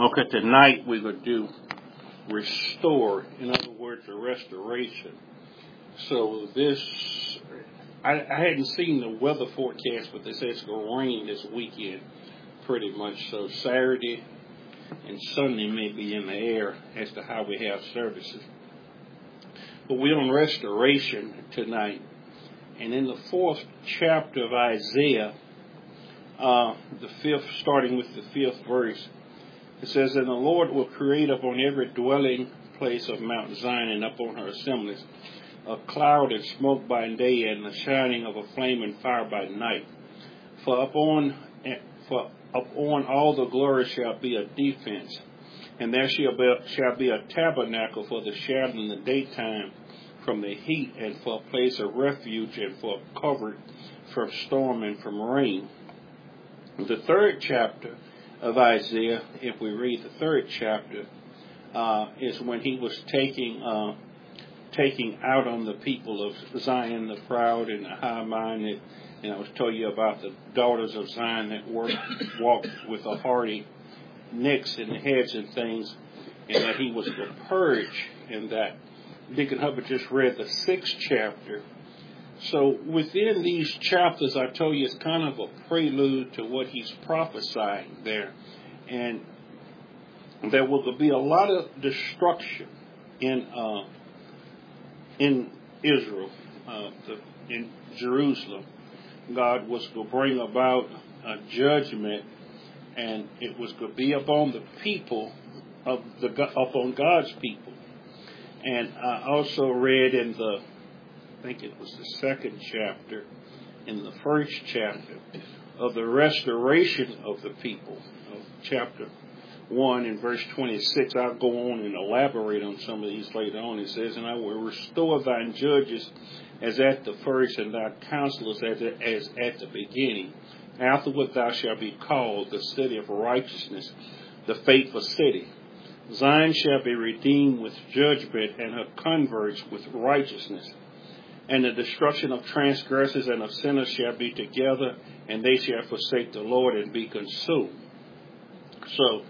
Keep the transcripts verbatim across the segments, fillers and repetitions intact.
Okay, tonight we're going to do restore, in other words, a restoration. So this, I, I hadn't seen the weather forecast, but they say it's going to rain this weekend pretty much. So Saturday and Sunday may be in the air as to how we have services. But we're on restoration tonight. And in the fourth chapter of Isaiah, uh, the fifth, starting with the fifth verse, it says, "And the Lord will create upon every dwelling place of Mount Zion and upon her assemblies a cloud and smoke by day, and the shining of a flame and fire by night. For upon for upon all the glory shall be a defense, and there shall be, shall be a tabernacle for the shadow in the daytime from the heat, and for a place of refuge, and for a covert from storm and from rain." The third chapter of Isaiah, if we read the third chapter, uh, is when he was taking uh, taking out on the people of Zion, the proud and the high-minded. And I was telling you about the daughters of Zion that worked, walked with a hardy necks and heads and things, and that he was to purge, and that Deacon Hubbard just read the sixth chapter. So within these chapters, I told you it's kind of a prelude to what he's prophesying there. And there will be a lot of destruction in uh, in Israel, uh, the, in Jerusalem. God was going to bring about a judgment, and it was going to be upon the people, of the upon God's people. And I also read in the I think it was the second chapter, in the first chapter, of the restoration of the people, of chapter one and verse twenty-six. I'll go on and elaborate on some of these later on. It says, "And I will restore thine judges as at the first, and thy counselors as, as at the beginning. Afterward thou shalt be called the city of righteousness, the faithful city. Zion shall be redeemed with judgment, and her converts with righteousness. And the destruction of transgressors and of sinners shall be together, and they shall forsake the Lord and be consumed." So,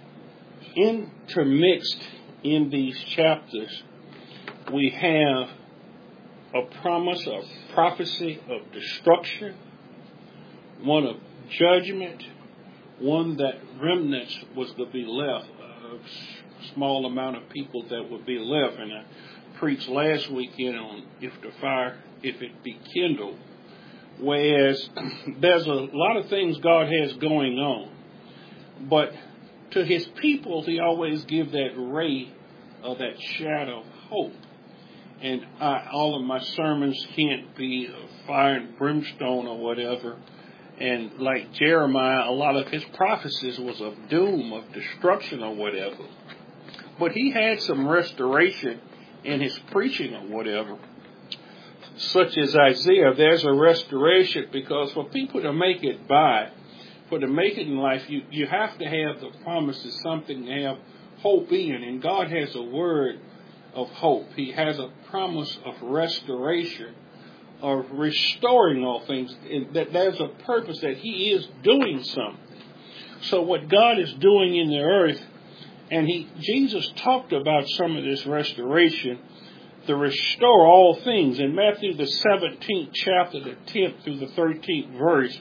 intermixed in these chapters, we have a promise of prophecy of destruction, one of judgment, one that remnants was to be left, a small amount of people that would be left. And I preached last weekend on if the fire, if it be kindled, whereas there's a lot of things God has going on, but to his people he always gives that ray or that shadow of hope. And I, all of my sermons can't be fire and brimstone or whatever, and like Jeremiah, a lot of his prophecies was of doom, of destruction or whatever, but he had some restoration in his preaching or whatever. Such as Isaiah, there's a restoration, because for people to make it by, for to make it in life, you, you have to have the promises, something to have hope in. And God has a word of hope. He has a promise of restoration, of restoring all things. And that there's a purpose, that he is doing something. So what God is doing in the earth, and he Jesus talked about some of this restoration, to restore all things. In Matthew the seventeenth chapter, the tenth through the thirteenth verse,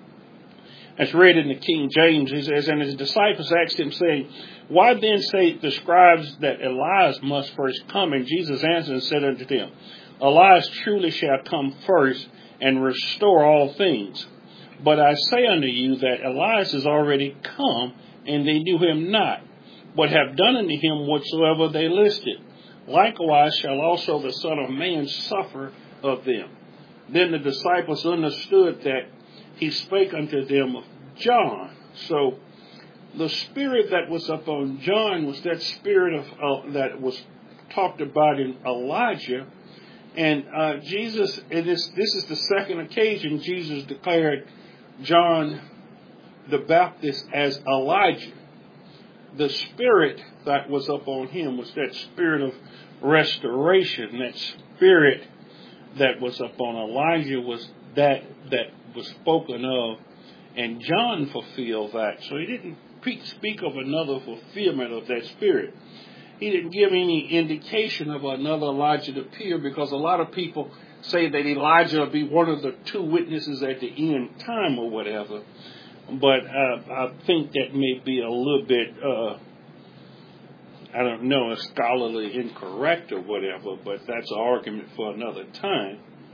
as read in the King James, he says, "And his disciples asked him, saying, Why then say the scribes that Elias must first come? And Jesus answered and said unto them, Elias truly shall come first, and restore all things. But I say unto you that Elias is already come, and they knew him not, but have done unto him whatsoever they listed. Likewise shall also the Son of Man suffer of them. Then the disciples understood that he spake unto them of John." So the spirit that was upon John was that spirit of uh, that was talked about in Elijah. And uh, Jesus, it is, this is the second occasion Jesus declared John the Baptist as Elijah. The spirit that was upon him was that spirit of restoration. That spirit that was upon Elijah was that that was spoken of, and John fulfilled that. So he didn't speak of another fulfillment of that spirit. He didn't give any indication of another Elijah to appear, because a lot of people say that Elijah will be one of the two witnesses at the end time or whatever. But uh, I think that may be a little bit, uh, I don't know, scholarly incorrect or whatever, but that's an argument for another time.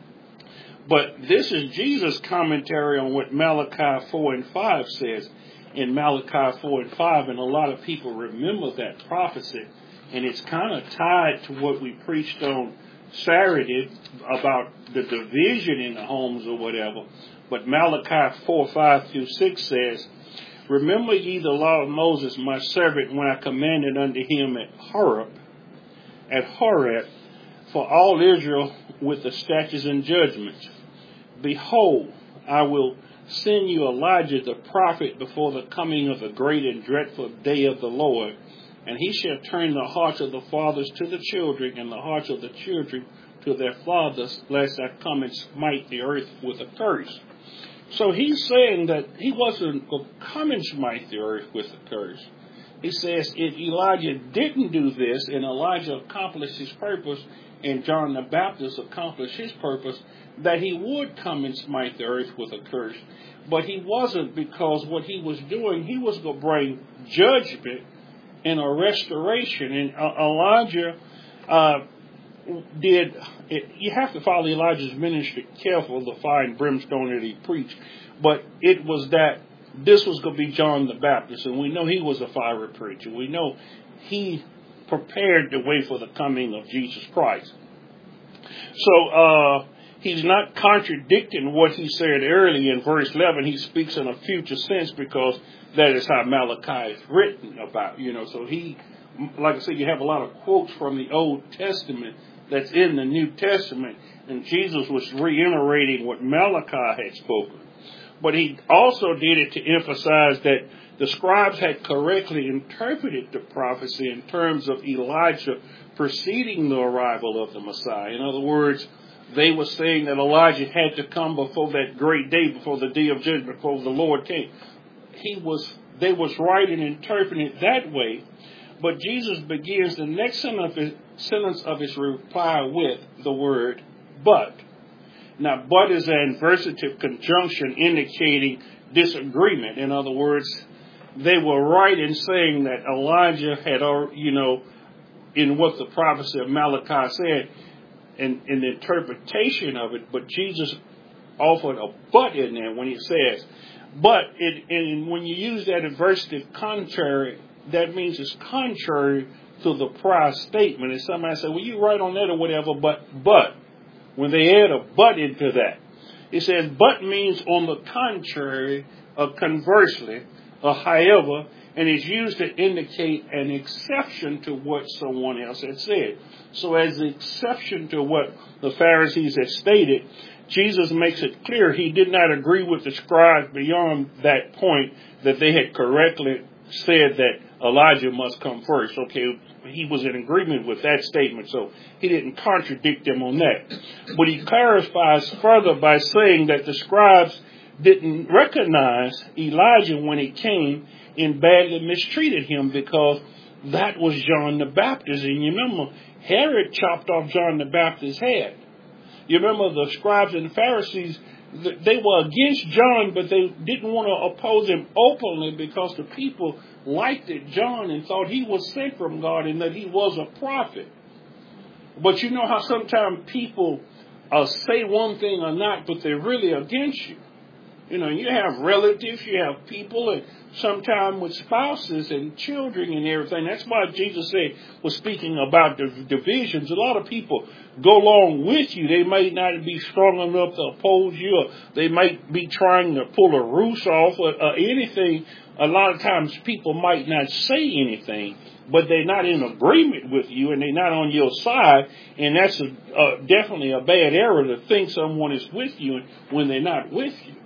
But this is Jesus' commentary on what Malachi four and five says in Malachi four and five, and a lot of people remember that prophecy, and it's kind of tied to what we preached on Saturday about the division in the homes or whatever. But Malachi four, five through six says, "Remember ye the law of Moses, my servant, when I commanded unto him at Horeb, at Horeb, for all Israel with the statutes and judgments. Behold, I will send you Elijah the prophet before the coming of the great and dreadful day of the Lord. And he shall turn the hearts of the fathers to the children, and the hearts of the children to their fathers, lest I come and smite the earth with a curse." So he's saying that he wasn't going to come and smite the earth with a curse. He says if Elijah didn't do this, and Elijah accomplished his purpose, and John the Baptist accomplished his purpose, that he would come and smite the earth with a curse. But he wasn't, because what he was doing, he was going to bring judgment and a restoration. And uh, Elijah uh, did, it, you have to follow Elijah's ministry careful, the fire and brimstone that he preached. But it was that this was going to be John the Baptist, and we know he was a fiery preacher. We know he prepared the way for the coming of Jesus Christ. So uh, he's not contradicting what he said earlier in verse eleven. He speaks in a future sense, because that is how Malachi is written about, you know. So he, like I said, you have a lot of quotes from the Old Testament that's in the New Testament, and Jesus was reiterating what Malachi had spoken. But he also did it to emphasize that the scribes had correctly interpreted the prophecy in terms of Elijah preceding the arrival of the Messiah. In other words, they were saying that Elijah had to come before that great day, before the day of judgment, before the Lord came. He was, they was right in interpreting it that way. But Jesus begins the next sentence of his reply with the word "but." Now, but is an adversative conjunction indicating disagreement. In other words, they were right in saying that Elijah had, you know, in what the prophecy of Malachi said, in, in the interpretation of it, but Jesus offered a but in there when he says, but it, and when you use that adversative contrary, that means it's contrary to the prior statement. And somebody say, well, you right on that or whatever, but, but, when they add a but into that, it says, but means on the contrary, or conversely, or however, and is used to indicate an exception to what someone else had said. So as the exception to what the Pharisees had stated, Jesus makes it clear he did not agree with the scribes beyond that point that they had correctly said that Elijah must come first. Okay, he was in agreement with that statement, so he didn't contradict them on that. But he clarifies further by saying that the scribes didn't recognize Elijah when he came and badly mistreated him, because that was John the Baptist. And you remember, Herod chopped off John the Baptist's head. You remember the scribes and Pharisees, they were against John, but they didn't want to oppose him openly, because the people liked it, John, and thought he was sent from God and that he was a prophet. But you know how sometimes people uh, say one thing or not, but they're really against you. You know, you have relatives, you have people, and sometimes with spouses and children and everything. That's why Jesus said, was speaking about the divisions. A lot of people go along with you. They may not be strong enough to oppose you, or they might be trying to pull a roof off, or, or anything. A lot of times people might not say anything, but they're not in agreement with you, and they're not on your side. And that's a, uh, definitely a bad error to think someone is with you when they're not with you.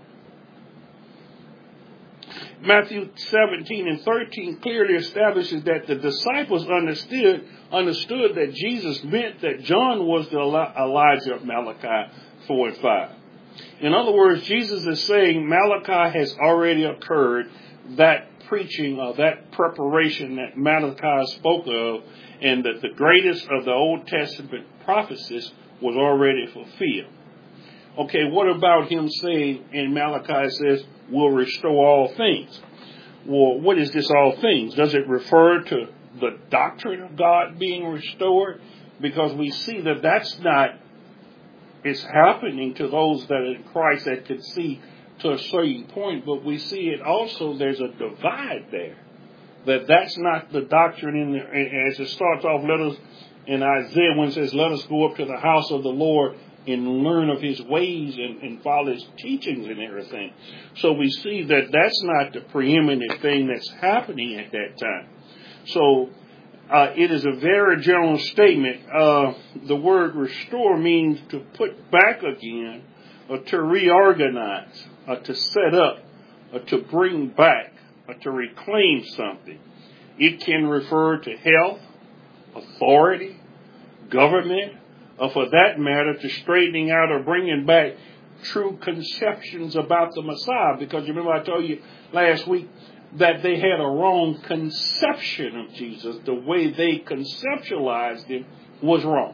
Matthew seventeen and thirteen clearly establishes that the disciples understood understood that Jesus meant that John was the Elijah of Malachi four and five. In other words, Jesus is saying Malachi has already occurred. That preaching or that preparation that Malachi spoke of, and that the greatest of the Old Testament prophecies was already fulfilled. Okay, what about him saying in Malachi says, will restore all things? Well, what is this all things? Does it refer to the doctrine of God being restored? Because we see that that's not, it's happening to those that are in Christ that can see to a certain point, but we see it also, there's a divide there. That that's not the doctrine in the, as it starts off, let us, in Isaiah when it says, let us go up to the house of the Lord and learn of his ways and, and follow his teachings and everything. So we see that that's not the preeminent thing that's happening at that time. So uh, it is a very general statement. Uh, the word restore means to put back again, or to reorganize, or to set up, or to bring back, or to reclaim something. It can refer to health, authority, government, or for that matter, to straightening out or bringing back true conceptions about the Messiah. Because you remember I told you last week that they had a wrong conception of Jesus. The way they conceptualized him was wrong.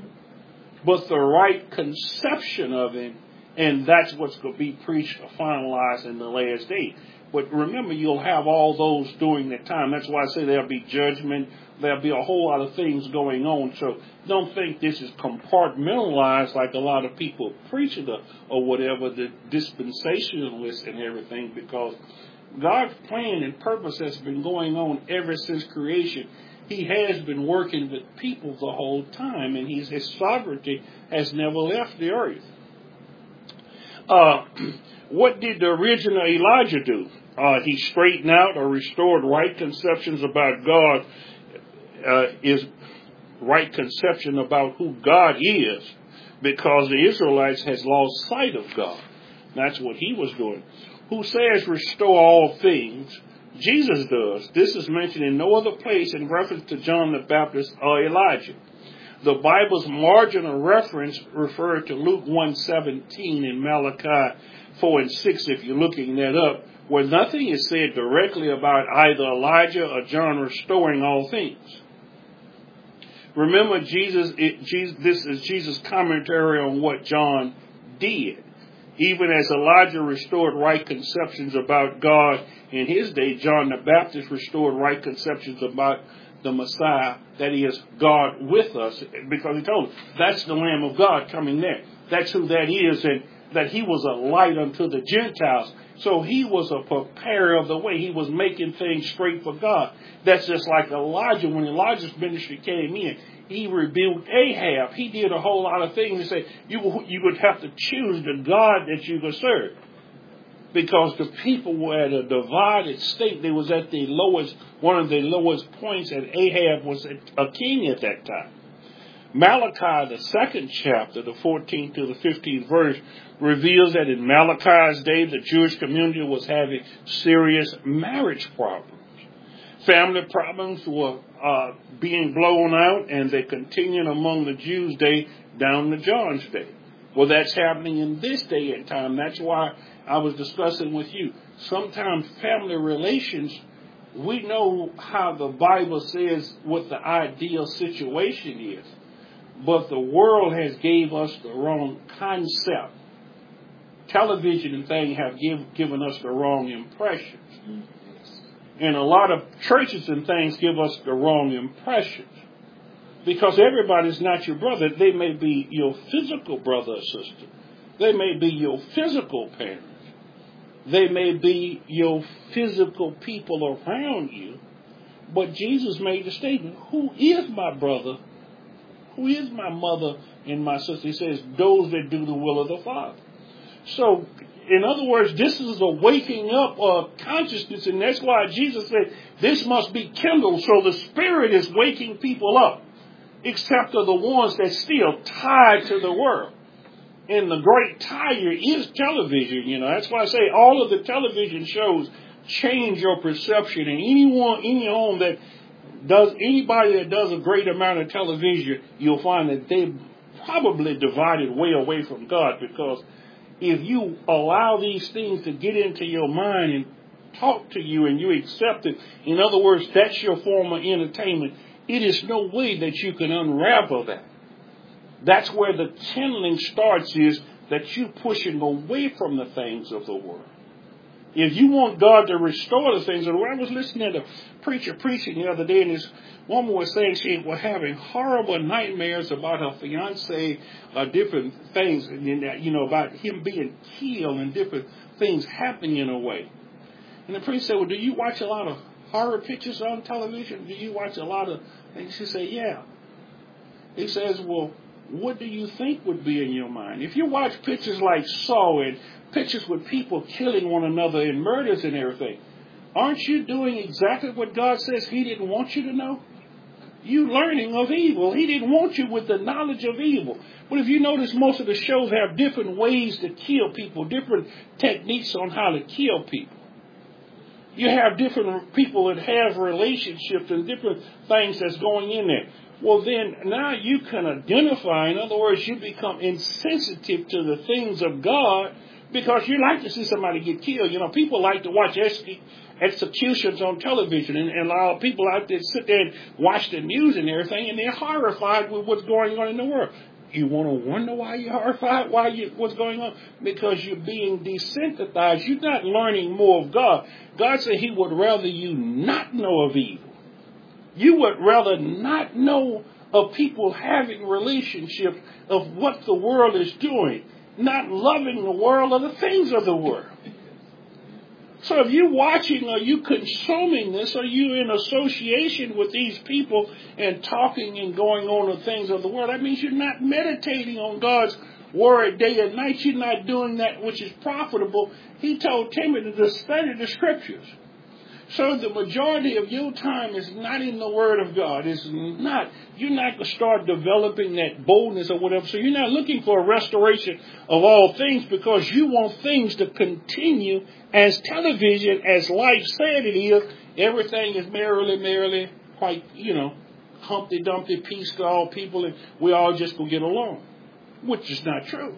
But the right conception of him, and that's what's going to be preached or finalized in the last day. But remember, you'll have all those during that time. That's why I say there'll be judgment. There'll be a whole lot of things going on. So don't think this is compartmentalized like a lot of people preach it or, or whatever, the dispensationalists and everything, because God's plan and purpose has been going on ever since creation. He has been working with people the whole time, and his, his sovereignty has never left the earth. Uh, what did the original Elijah do? Uh, he straightened out or restored right conceptions about God, uh, is right conception about who God is, because the Israelites has lost sight of God. That's what he was doing. Who says restore all things? Jesus does. This is mentioned in no other place in reference to John the Baptist or Elijah. The Bible's marginal reference referred to Luke one seventeen and Malachi four and six, if you're looking that up, where nothing is said directly about either Elijah or John restoring all things. Remember, Jesus, it, Jesus, this is Jesus' commentary on what John did. Even as Elijah restored right conceptions about God in his day, John the Baptist restored right conceptions about the Messiah, that he is God with us, because he told us that's the Lamb of God coming there. That's who that is, and that he was a light unto the Gentiles. So he was a preparer of the way. He was making things straight for God. That's just like Elijah. When Elijah's ministry came in, he rebuked Ahab. He did a whole lot of things. He said, you, you would have to choose the God that you could serve. Because the people were at a divided state. They was at the lowest, one of the lowest points, and Ahab was a king at that time. Malachi, the second chapter, the fourteenth to the fifteenth verse, reveals that in Malachi's day, the Jewish community was having serious marriage problems. Family problems were uh, being blown out, and they continued among the Jews' day down to John's day. Well, that's happening in this day and time. That's why I was discussing with you. Sometimes family relations, we know how the Bible says what the ideal situation is. But the world has gave us the wrong concept. Television and things have give, given us the wrong impressions. And a lot of churches and things give us the wrong impressions. Because everybody's not your brother. They may be your physical brother or sister. They may be your physical parents. They may be your physical people around you. But Jesus made the statement, who is my brother? Who is my mother and my sister? He says, those that do the will of the Father. So, in other words, this is a waking up of consciousness, and that's why Jesus said, this must be kindled, so the Spirit is waking people up, except for the ones that still tied to the world. And the great tire is television, you know. That's why I say all of the television shows change your perception, and anyone, any home that does, anybody that does a great amount of television, you'll find that they probably divided way away from God, because if you allow these things to get into your mind and taught to you and you accept it. In other words, that's your form of entertainment. It is no way that you can unravel that. That's where the kindling starts, is that you're pushing away from the things of the world. If you want God to restore the things of the world, I was listening to a preacher preaching the other day, and this woman was saying she was having horrible nightmares about her fiance, uh, different things, and you know, about him being killed and different things happening in a way. And the priest said, well, do you watch a lot of horror pictures on television? Do you watch a lot of things? She said, yeah. He says, well, what do you think would be in your mind? If you watch pictures like Saw and pictures with people killing one another and murders and everything, aren't you doing exactly what God says He didn't want you to know? You learning of evil. He didn't want you with the knowledge of evil. But if you notice, most of the shows have different ways to kill people, different techniques on how to kill people. You have different people that have relationships and different things that's going in there. Well, then now you can identify. In other words, you become insensitive to the things of God because you like to see somebody get killed. You know, people like to watch ex- executions on television, and, and a lot of people out there sit there and watch the news and everything, and they're horrified with what's going on in the world. You want to wonder why you're horrified, why you, what's going on? Because you're being desensitized. You're not learning more of God. God said He would rather you not know of evil. You would rather not know of people having relationships, of what the world is doing, not loving the world or the things of the world. So if you're watching or you consuming this, or you in association with these people and talking and going on the things of the world, that means you're not meditating on God's word day and night. You're not doing that which is profitable. He told Timothy to study the scriptures. So the majority of your time is not in the Word of God. It's not. You're not going to start developing that boldness or whatever. So you're not looking for a restoration of all things because you want things to continue as television, as life said it is. Everything is merrily, merrily, quite, you know, Humpty Dumpty, peace to all people, and we all just going to get along, which is not true.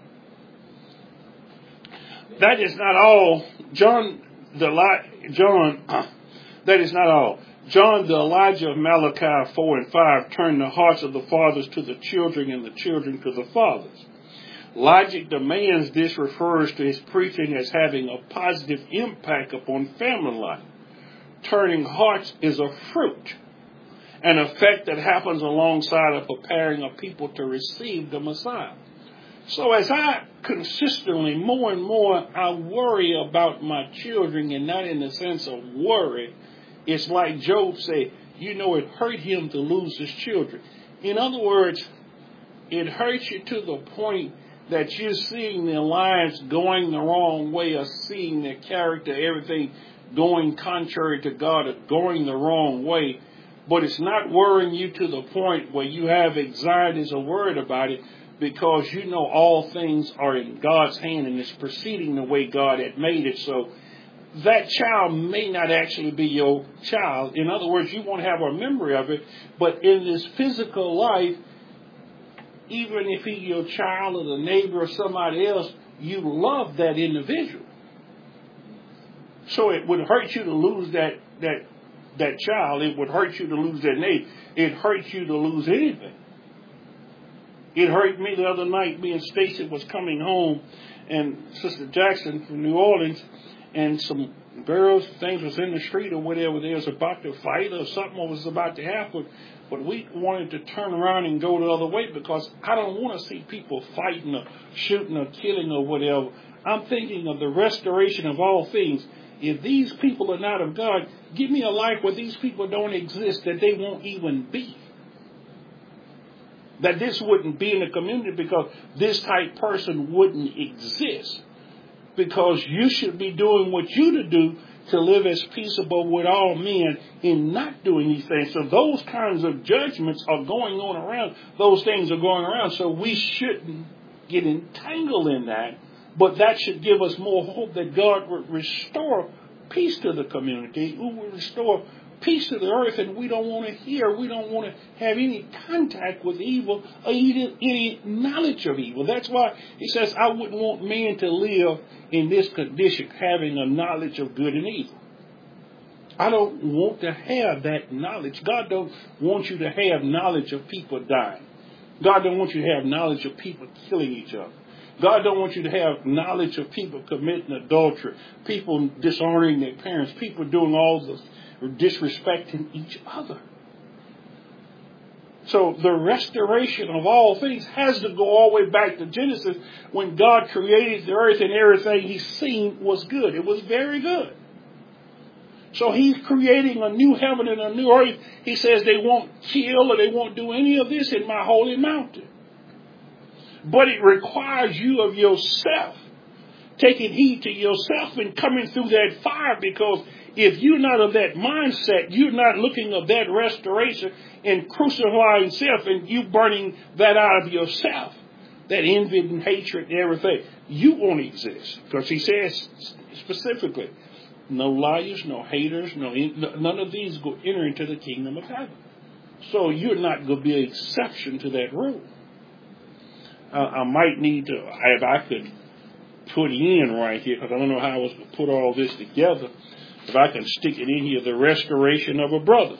That is not all. John... The John, uh, that is not all. John, the Elijah of Malachi four and five, turned the hearts of the fathers to the children and the children to the fathers. Logic demands this refers to his preaching as having a positive impact upon family life. Turning hearts is a fruit, an effect that happens alongside of preparing a people to receive the Messiah. So as I consistently, more and more, I worry about my children, and not in the sense of worry. It's like Job said, you know, it hurt him to lose his children. In other words, it hurts you to the point that you're seeing their lives going the wrong way, or seeing their character, everything going contrary to God, or going the wrong way. But it's not worrying you to the point where you have anxiety as a word about it, because you know all things are in God's hand and it's proceeding the way God had made it. So that child may not actually be your child. In other words, you won't have a memory of it. But in this physical life, even if he's your child or the neighbor or somebody else, you love that individual. So it would hurt you to lose that that that child. It would hurt you to lose that neighbor. It hurts you to lose anything. It hurt me the other night. Me and Stacy was coming home, and Sister Jackson from New Orleans, and some girls, things was in the street or whatever. They was about to fight or something was about to happen. But we wanted to turn around and go the other way because I don't want to see people fighting or shooting or killing or whatever. I'm thinking of the restoration of all things. If these people are not of God, give me a life where these people don't exist, that they won't even be. That this wouldn't be in the community because this type person wouldn't exist. Because you should be doing what you to do to live as peaceable with all men in not doing these things. So those kinds of judgments are going on around. Those things are going around. So we shouldn't get entangled in that. But that should give us more hope that God would restore peace to the community, who will restore peace to the earth, and we don't want to hear, we don't want to have any contact with evil or even any knowledge of evil. That's why he says, I wouldn't want man to live in this condition, having a knowledge of good and evil. I don't want to have that knowledge. God don't want you to have knowledge of people dying. God don't want you to have knowledge of people killing each other. God don't want you to have knowledge of people committing adultery, people dishonoring their parents, people doing all this, or disrespecting each other. So the restoration of all things has to go all the way back to Genesis, when God created the earth and everything He seen was good. It was very good. So He's creating a new heaven and a new earth. He says they won't kill or they won't do any of this in my holy mountain. But it requires you of yourself, taking heed to yourself and coming through that fire, because if you're not of that mindset, you're not looking of that restoration and crucifying self and you burning that out of yourself, that envy and hatred and everything, you won't exist. Because He says specifically, no liars, no haters, no none of these go enter into the kingdom of heaven. So you're not going to be an exception to that rule. Uh, I might need to, if I could put in right here, because I don't know how I was going to put all this together, if I can stick it in here, the restoration of a brother.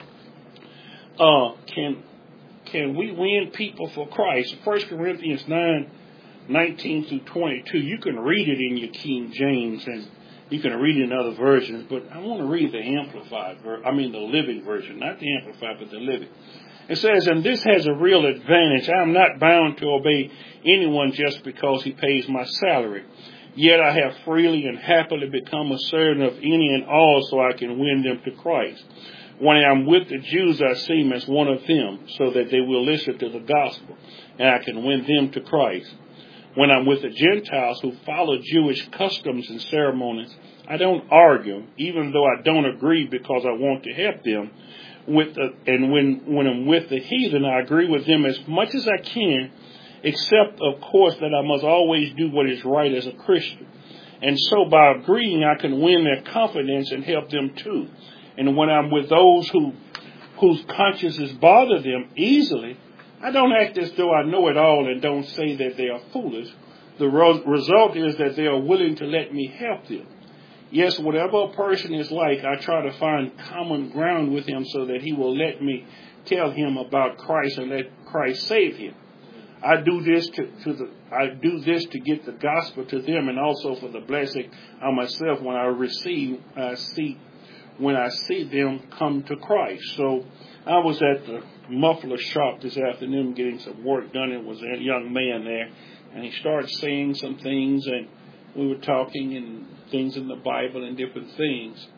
Uh, can can we win people for Christ? First Corinthians nine, nineteen through twenty-two. You can read it in your King James, and you can read it in other versions, but I want to read the Amplified, ver- I mean the Living Version, not the Amplified, but the Living. It says, and this has a real advantage. I am not bound to obey anyone just because he pays my salary. Yet I have freely and happily become a servant of any and all so I can win them to Christ. When I am with the Jews, I seem as one of them, so that they will listen to the gospel, and I can win them to Christ. When I'm with the Gentiles who follow Jewish customs and ceremonies, I don't argue, even though I don't agree, because I want to help them. With the, and when, when I'm with the heathen, I agree with them as much as I can, except, of course, that I must always do what is right as a Christian. And so by agreeing, I can win their confidence and help them too. And when I'm with those who whose consciences bother them easily, I don't act as though I know it all and don't say that they are foolish. The ro- result is that they are willing to let me help them. Yes, whatever a person is like, I try to find common ground with him so that he will let me tell him about Christ and let Christ save him. I do this to, to the I do this to get the gospel to them, and also for the blessing on myself when I receive I see when I see them come to Christ. So I was at the muffler shop this afternoon getting some work done. It was a young man there, and he started saying some things, and we were talking and things in the Bible and different things.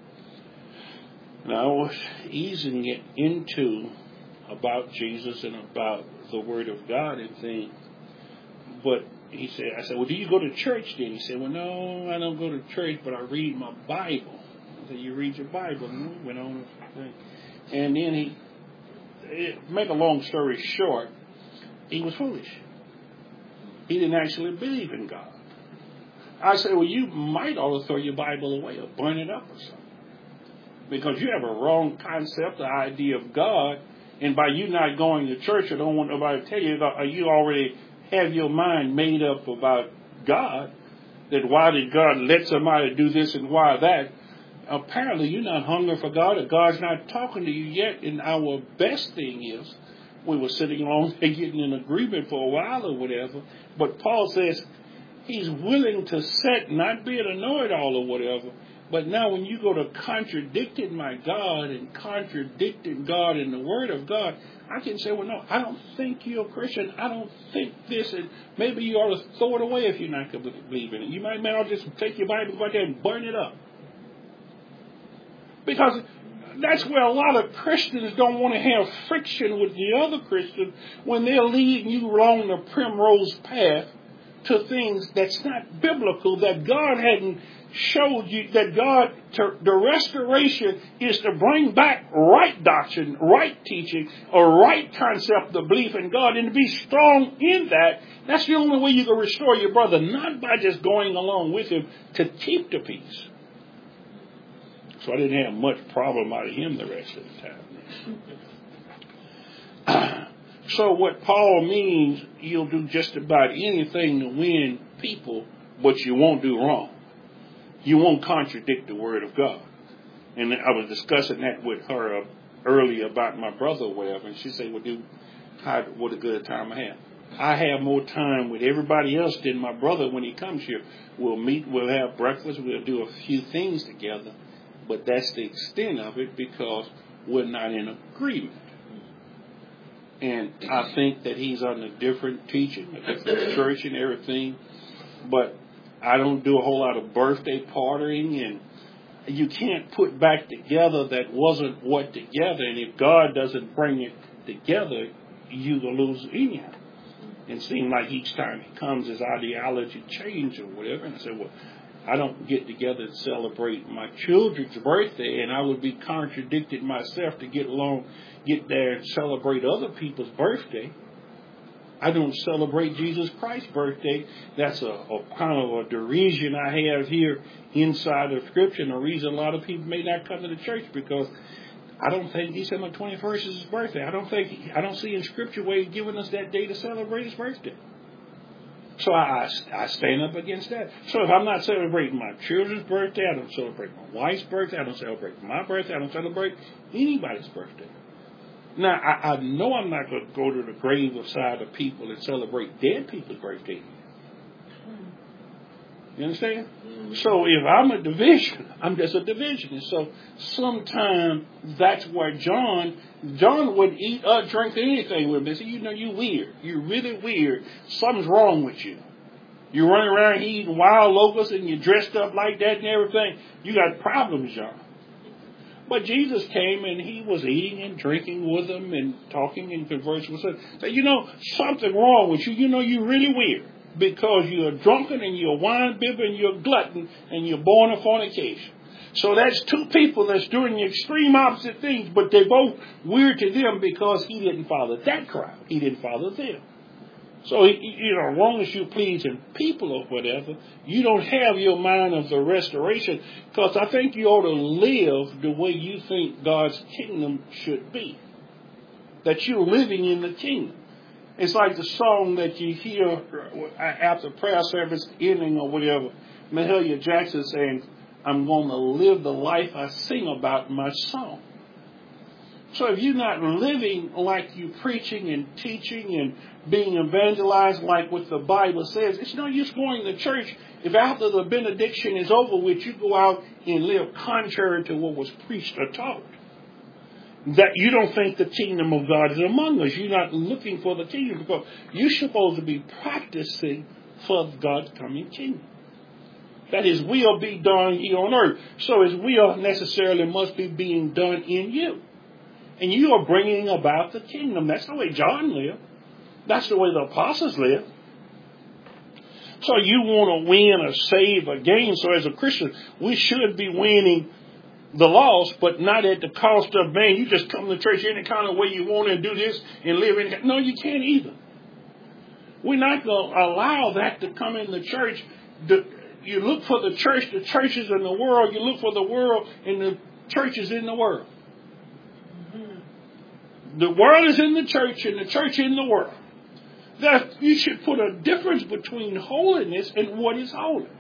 And I was easing it into about Jesus and about the Word of God and things. But he said, I said, well, do you go to church then? He said, well, no, I don't go to church, but I read my Bible. I said, you read your Bible? And we went on. And then he, make a long story short, he was foolish. He didn't actually believe in God. I said, well, you might ought to throw your Bible away or burn it up or something. Because you have a wrong concept, the idea of God. And by you not going to church, I don't want nobody to tell you, you already have your mind made up about God. That why did God let somebody do this and why that? Apparently you're not hungry for God, or God's not talking to you yet. And our best thing is, we were sitting along and getting in agreement for a while or whatever. But Paul says, He's willing to set, not be a know-it-all or whatever, but now when you go to contradicting my God and contradicting God and the Word of God, I can say, well, no, I don't think you're a Christian. I don't think this, and maybe you ought to throw it away if you're not going to believe in it. You might, man, I'll just take your Bible, go out there and burn it up. Because that's where a lot of Christians don't want to have friction with the other Christians when they're leading you along the primrose path to things that's not biblical, that God hadn't showed you, that God, to, the restoration is to bring back right doctrine, right teaching, a right concept of belief in God, and to be strong in that. That's the only way you can restore your brother, not by just going along with him to keep the peace. So I didn't have much problem out of him the rest of the time. So what Paul means, you'll do just about anything to win people, but you won't do wrong. You won't contradict the Word of God. And I was discussing that with her uh, earlier about my brother or whatever, and she said, well, dude, how, what a good time I have. I have more time with everybody else than my brother when he comes here. We'll meet, we'll have breakfast, we'll do a few things together, but that's the extent of it because we're not in agreement. And I think that he's on a different teaching, a different church and everything, but I don't do a whole lot of birthday partying, and you can't put back together that wasn't what together, and if God doesn't bring it together, you will lose anyhow. And it seems like each time he comes, his ideology changes or whatever. And I said, well, I don't get together and celebrate my children's birthday, and I would be contradicted myself to get along, get there and celebrate other people's birthday. I don't celebrate Jesus Christ's birthday. That's a, a kind of a derision I have here inside of Scripture, and the reason a lot of people may not come to the church because I don't think December twenty-first is his birthday. I don't think I don't see in Scripture where he's giving us that day to celebrate his birthday. So I, I stand up against that. So if I'm not celebrating my children's birthday, I don't celebrate my wife's birthday, I don't celebrate my birthday, I don't celebrate anybody's birthday. Now, I, I know I'm not going to go to the grave of side of people and celebrate dead people's birthday. You understand? Mm-hmm. So if I'm a division, I'm just a division. And so sometimes that's where John, John would eat or drink anything with me. Say, you know, you weird. You're really weird. Something's wrong with you. You're running around eating wild locusts and you're dressed up like that and everything. You got problems, John. But Jesus came and he was eating and drinking with them and talking and conversing with them. Say, you know, something wrong with you. You know, you're really weird. Because you're drunken and you're wine bibber and you're a glutton and you're born of fornication. So that's two people that's doing the extreme opposite things, but they're both weird to them because he didn't follow that crowd. He didn't follow them. So, you know, as long as you're pleasing people or whatever, you don't have your mind of the restoration, because I think you ought to live the way you think God's kingdom should be. That you're living in the kingdom. It's like the song that you hear after prayer service ending or whatever. Mahalia Jackson saying, I'm going to live the life I sing about in my song. So if you're not living like you're preaching and teaching and being evangelized like what the Bible says, it's no use going to church if after the benediction is over with, you go out and live contrary to what was preached or taught. That you don't think the kingdom of God is among us. You're not looking for the kingdom because you're supposed to be practicing for God's coming kingdom. That His will be done here on earth. So His will necessarily must be being done in you. And you are bringing about the kingdom. That's the way John lived. That's the way the apostles lived. So you want to win or save a gain. So as a Christian, we should be winning the loss, but not at the cost of, man, you just come to church any kind of way you want and do this and live in. No, you can't either. We're not going to allow that to come in the church. The, you look for the church, the churches in the world. You look for the world and the churches in the world. Mm-hmm. The world is in the church and the church in the world. That you should put a difference between holiness and what is holy.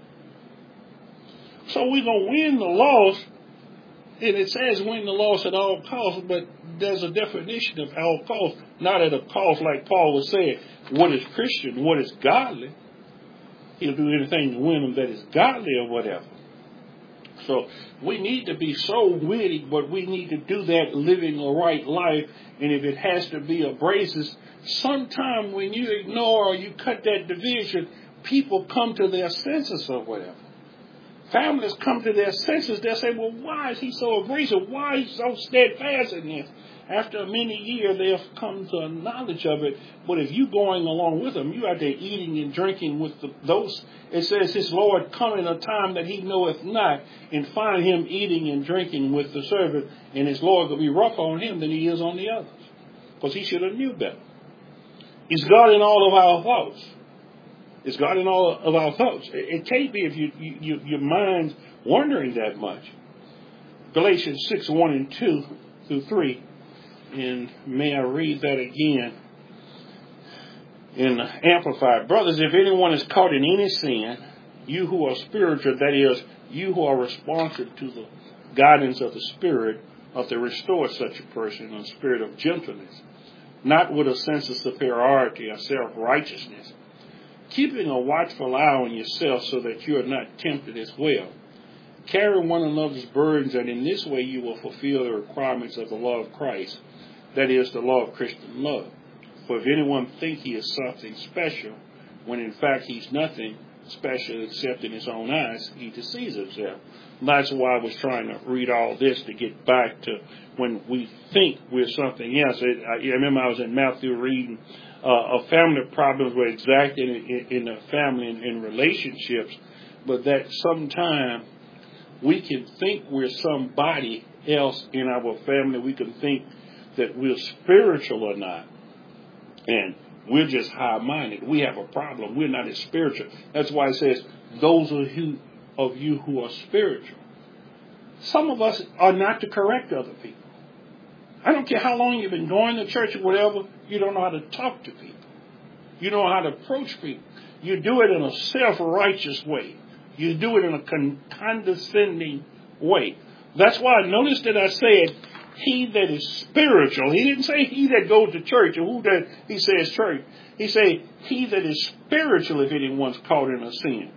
So we're going to win the loss. And it says win the loss at all costs, but there's a definition of all costs, not at a cost like Paul was saying, what is Christian, what is godly. He'll do anything to win them that is godly or whatever. So we need to be so witty, but we need to do that living a right life. And if it has to be abrasive, sometime when you ignore or you cut that division, people come to their senses or whatever. Families come to their senses. They'll say, well, why is he so abrasive? Why is he so steadfast in this? After many years, they'll come to a knowledge of it. But if you're going along with them, you're out there eating and drinking with the, those. It says his Lord come in a time that he knoweth not, and find him eating and drinking with the servant. And his Lord will be rougher on him than he is on the others. Because he should have knew better. Is God in all of our thoughts? Is God in all of our thoughts? It can't be if you, you, your mind's wondering that much. Galatians six, one and two through three. And may I read that again in Amplified. Brothers, if anyone is caught in any sin, you who are spiritual, that is, you who are responsive to the guidance of the Spirit, ought to restore such a person in a spirit of gentleness, not with a sense of superiority or self-righteousness, keeping a watchful eye on yourself so that you are not tempted as well. Carry one another's burdens, and in this way you will fulfill the requirements of the law of Christ, that is, the law of Christian love. For if anyone think he is something special, when in fact he's nothing special except in his own eyes, he deceives himself. That's why I was trying to read all this to get back to when we think we're something else. It, I, I remember I was in Matthew reading uh, of family problems were exacted in, in, in the family and in relationships, but that sometimes we can think we're somebody else in our family. We can think that we're spiritual or not. And we're just high-minded. We have a problem. We're not as spiritual. That's why it says, those of you, of you who are spiritual. Some of us are not to correct other people. I don't care how long you've been going to church or whatever, you don't know how to talk to people. You don't know how to approach people. You do it in a self-righteous way. You do it in a con- condescending way. That's why I noticed that I said, he that is spiritual. He didn't say he that goes to church, or who that he says church. He said, he that is spiritual, if anyone's caught in a sin,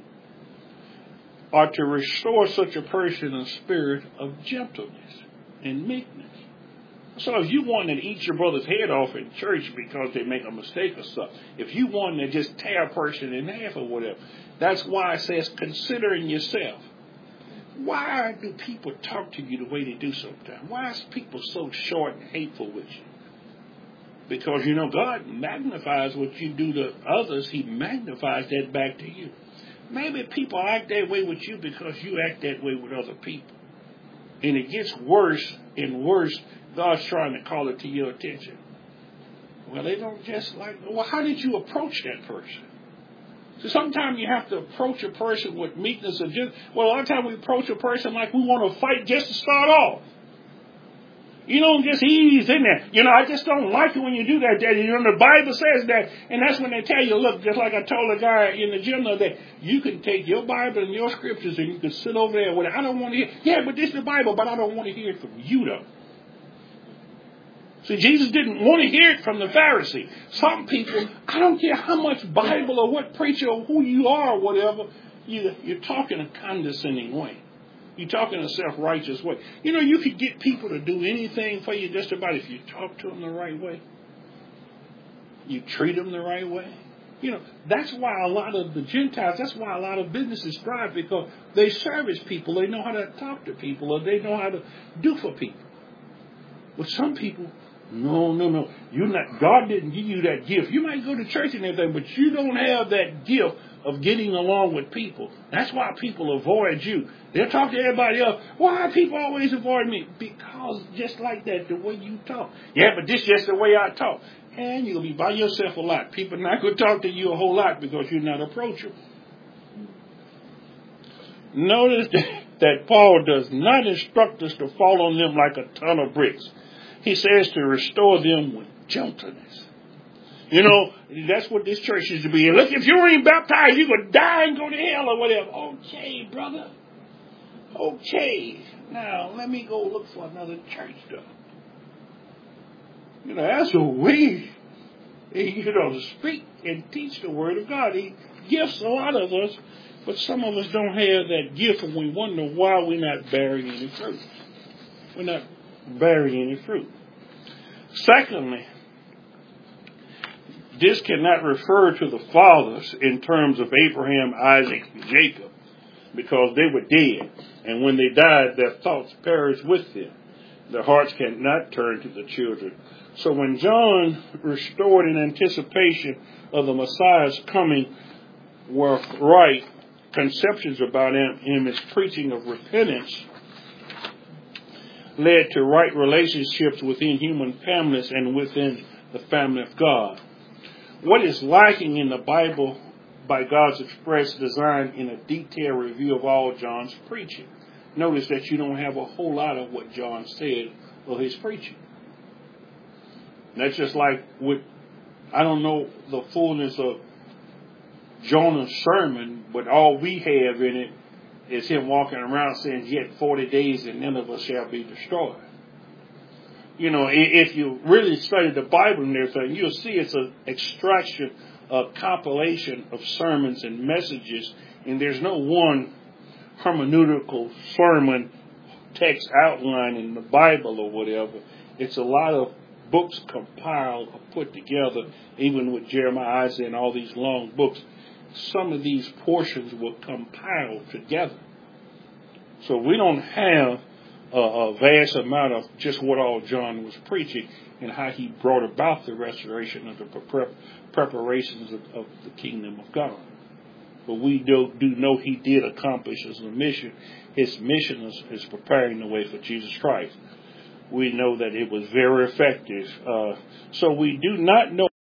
are to restore such a person a spirit of gentleness and meekness. So if you want to eat your brother's head off in church because they make a mistake or something, if you want to just tear a person in half or whatever, that's why it says considering yourself. Why do people talk to you the way they do sometimes? Why is people so short and hateful with you? Because, you know, God magnifies what you do to others. He magnifies that back to you. Maybe people act that way with you because you act that way with other people. And it gets worse and worse. God's trying to call it to your attention. Well, they don't just like, well, how did you approach that person? So sometimes you have to approach a person with meekness and just, well, a lot of times we approach a person like we want to fight just to start off. You don't just ease in there. You know, I just don't like it when you do that, Daddy. You know, the Bible says that, and that's when they tell you, look, just like I told a guy in the gym the other day, you can take your Bible and your scriptures and you can sit over there with it. I don't want to hear, yeah, but this is the Bible, but I don't want to hear it from you, though. See, Jesus didn't want to hear it from the Pharisee. Some people, I don't care how much Bible or what preacher or who you are or whatever, you, you're talking a condescending way. You talk in a self-righteous way. You know, you could get people to do anything for you just about if you talk to them the right way. You treat them the right way. You know, that's why a lot of the Gentiles, that's why a lot of businesses thrive, because they service people. They know how to talk to people, or they know how to do for people. But some people, no, no, no. You're not, God didn't give you that gift. You might go to church and everything, but you don't have that gift of getting along with people. That's why people avoid you. They'll talk to everybody else. Why people always avoid me? Because just like that, the way you talk. Yeah, but this is just the way I talk. And you'll be by yourself a lot. People are not going to talk to you a whole lot because you're not approachable. Notice that Paul does not instruct us to fall on them like a ton of bricks. He says to restore them with gentleness. You know, that's what this church is to be. Look, if you ain't baptized, you're going to die and go to hell or whatever. Okay, brother. Okay. Now, let me go look for another church, though. You know, that's what we, you know, to speak and teach the Word of God. He gifts a lot of us, but some of us don't have that gift, and we wonder why we're not bearing any fruit. We're not bearing any fruit. Secondly, this cannot refer to the fathers in terms of Abraham, Isaac, and Jacob, because they were dead. And when they died, their thoughts perished with them. Their hearts cannot turn to the children. So when John restored in anticipation of the Messiah's coming were right conceptions about him, him his preaching of repentance led to right relationships within human families and within the family of God. What is lacking in the Bible by God's express design in a detailed review of all John's preaching? notice that you don't have a whole lot of what John said of his preaching. That's just like with, I don't know the fullness of Jonah's sermon, but all we have in it is him walking around saying, yet forty days and Nineveh shall be destroyed. You know, if you really study the Bible and everything, you'll see it's an extraction, a compilation of sermons and messages, and there's no one hermeneutical sermon text outline in the Bible or whatever. It's a lot of books compiled or put together, even with Jeremiah, Isaiah, and all these long books. Some of these portions were compiled together. So we don't have a, a vast amount of just what all John was preaching and how he brought about the restoration of the pre- preparations of, of the kingdom of God. But we do, do know he did accomplish his mission. His mission is, is preparing the way for Jesus Christ. We know that it was very effective. Uh, so we do not know.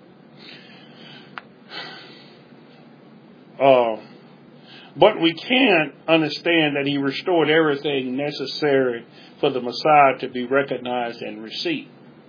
Uh, but we can understand that he restored everything necessary for the Messiah to be recognized and received.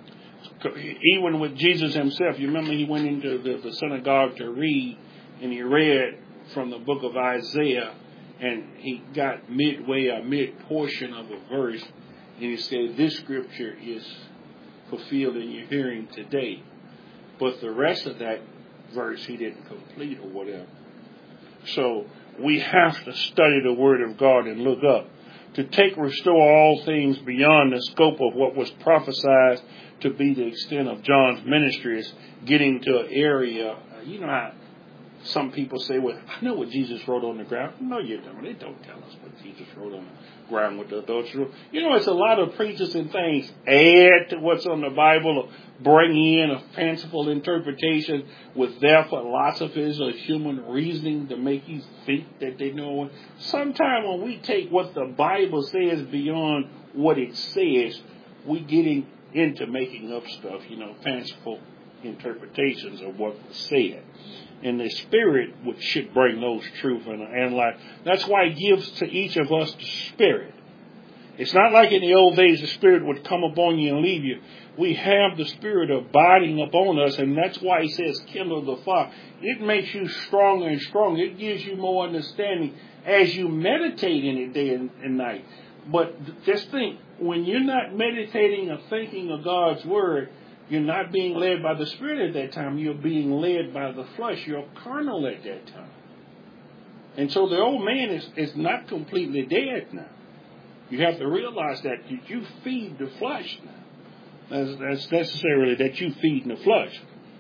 Even with Jesus himself, you remember he went into the, the synagogue to read, and he read from the book of Isaiah, and he got midway or mid-portion of a verse, and he said, this scripture is fulfilled in your hearing today. But the rest of that verse he didn't complete or whatever. So we have to study the Word of God and look up. To take, restore all things beyond the scope of what was prophesied to be the extent of John's ministry is getting to an area, uh, you know how some people say, well, I know what Jesus wrote on the ground. No, you don't. They don't tell us what Jesus wrote on the ground with the adultery. You know, it's a lot of preachers and things add to what's on the Bible or bring in a fanciful interpretation with their philosophies or human reasoning to make you think that they know. Sometimes when we take what the Bible says beyond what it says, we getting into making up stuff, you know, fanciful interpretations of what was said. And the Spirit which should bring those truth and, and life. That's why He gives to each of us the Spirit. It's not like in the old days the Spirit would come upon you and leave you. We have the Spirit abiding upon us, and that's why He says, kindle the fire. It makes you stronger and stronger. It gives you more understanding as you meditate in it day and, and night. But just think, when you're not meditating or thinking of God's Word, you're not being led by the Spirit at that time. You're being led by the flesh. You're carnal at that time. And so the old man is, is not completely dead now. You have to realize that you feed the flesh now. That's, that's necessarily that you feed the flesh.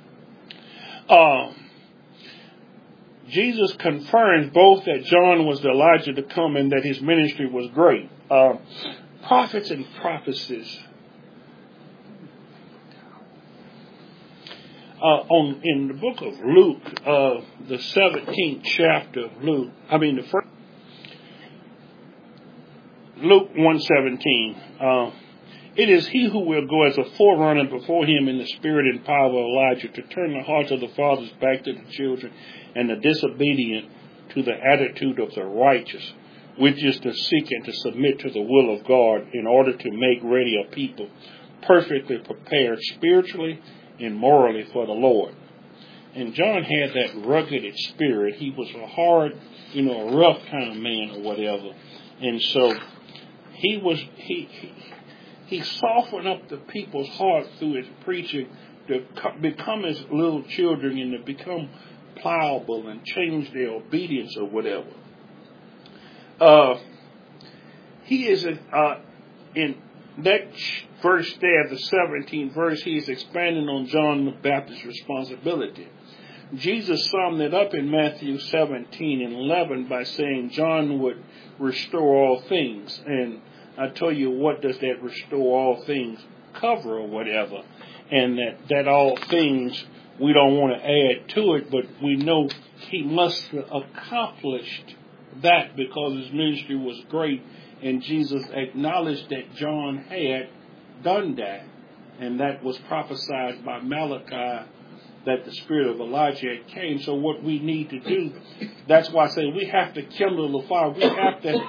Uh, Jesus confirms both that John was the Elijah to come and that his ministry was great. Uh, prophets and prophecies. Uh, on in the book of Luke, uh, the seventeenth chapter of Luke, I mean the first, Luke one seventeen. Uh, it is he who will go as a forerunner before him in the spirit and power of Elijah to turn the hearts of the fathers back to the children and the disobedient to the attitude of the righteous, which is to seek and to submit to the will of God in order to make ready a people perfectly prepared spiritually and morally for the Lord. And John had that rugged spirit. He was a hard, you know, a rough kind of man or whatever. And so he was, he, he, he softened up the people's heart through his preaching to become as little children and to become pliable and change their obedience or whatever. Uh, he is a, uh, in that verse there, the seventeenth verse, he is expanding on John the Baptist's responsibility. Jesus summed it up in Matthew seventeen and eleven by saying John would restore all things. And I tell you, what does that restore all things cover or whatever? And that, that all things, we don't want to add to it, but we know he must have accomplished that because his ministry was great. And Jesus acknowledged that John had done that. And that was prophesied by Malachi that the spirit of Elijah had came. So what we need to do, that's why I say we have to kindle the fire. We have to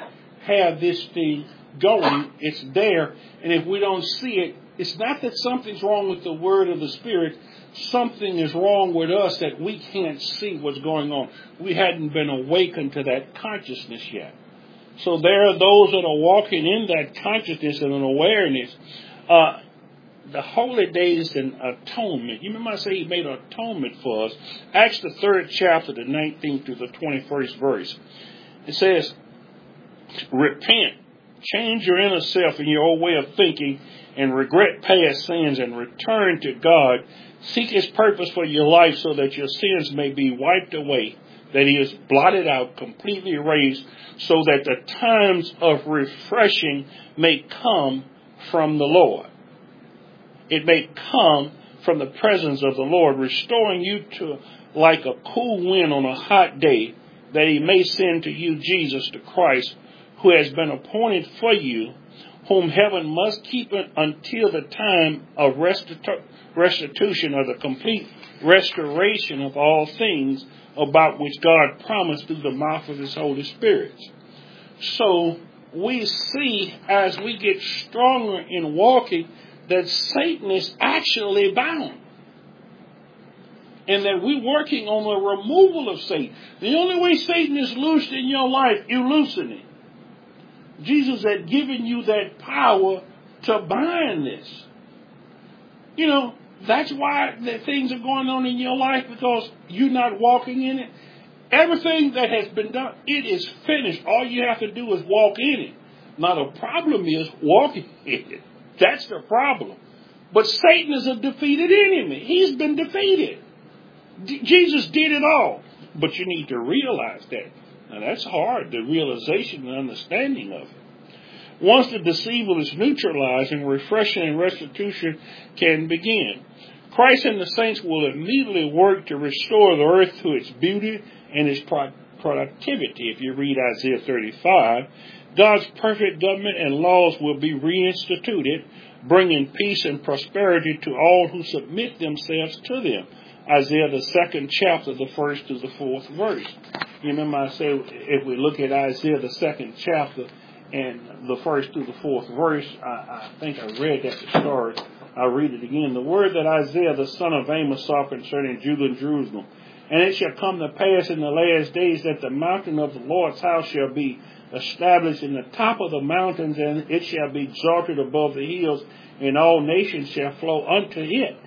have this thing going. It's there. And if we don't see it, it's not that something's wrong with the word of the Spirit. Something is wrong with us that we can't see what's going on. We hadn't been awakened to that consciousness yet. So there are those that are walking in that consciousness and an awareness. Uh, the holy days and atonement. You remember I say he made an atonement for us. Acts the third chapter, the nineteenth to the twenty-first verse. It says, repent, change your inner self and your old way of thinking, and regret past sins and return to God. Seek his purpose for your life so that your sins may be wiped away, that he is blotted out, completely erased, so that the times of refreshing may come from the Lord. It may come from the presence of the Lord, restoring you to like a cool wind on a hot day, that he may send to you Jesus the Christ, who has been appointed for you, whom heaven must keep until the time of restitu- restitution or the complete restoration of all things, about which God promised through the mouth of his Holy Spirit. So we see as we get stronger in walking that Satan is actually bound. And that we're working on the removal of Satan. The only way Satan is loosed in your life, you loosen it. Jesus had given you that power to bind this. You know, that's why the things are going on in your life, because you're not walking in it. Everything that has been done, it is finished. All you have to do is walk in it. Now the problem is walking in it. That's the problem. But Satan is a defeated enemy. He's been defeated. D- Jesus did it all. But you need to realize that. Now that's hard, the realization and understanding of it. Once the deceiver is neutralized and refreshing and restitution can begin, Christ and the saints will immediately work to restore the earth to its beauty and its pro- productivity. If you read Isaiah thirty-five, God's perfect government and laws will be reinstituted, bringing peace and prosperity to all who submit themselves to them. Isaiah the second chapter, the first to the fourth verse. You remember I said, if we look at Isaiah the second chapter and the first to the fourth verse, I, I think I read that to start. I'll read it again. The word that Isaiah the son of Amos saw concerning Judah and Jerusalem. And it shall come to pass in the last days that the mountain of the Lord's house shall be established in the top of the mountains, and it shall be exalted above the hills, and all nations shall flow unto it.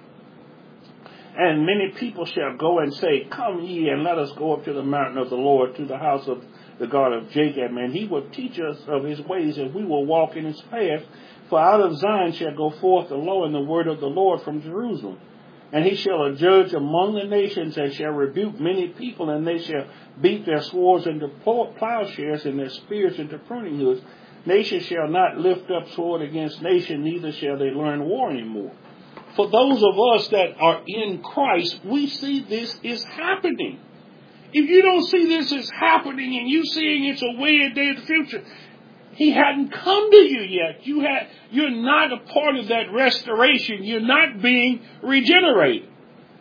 And many people shall go and say, come ye, and let us go up to the mountain of the Lord, to the house of the God of Jacob, and he will teach us of his ways, and we will walk in his path. For out of Zion shall go forth the law and the word of the Lord from Jerusalem. And he shall judge among the nations, and shall rebuke many people, and they shall beat their swords into plowshares, and their spears into pruning hooks. Nation shall not lift up sword against nation, neither shall they learn war anymore. For those of us that are in Christ, we see this is happening. If you don't see this is happening and you seeing it's a way a day in the future, he hadn't come to you yet. You had, you're not a part of that restoration. You're not being regenerated.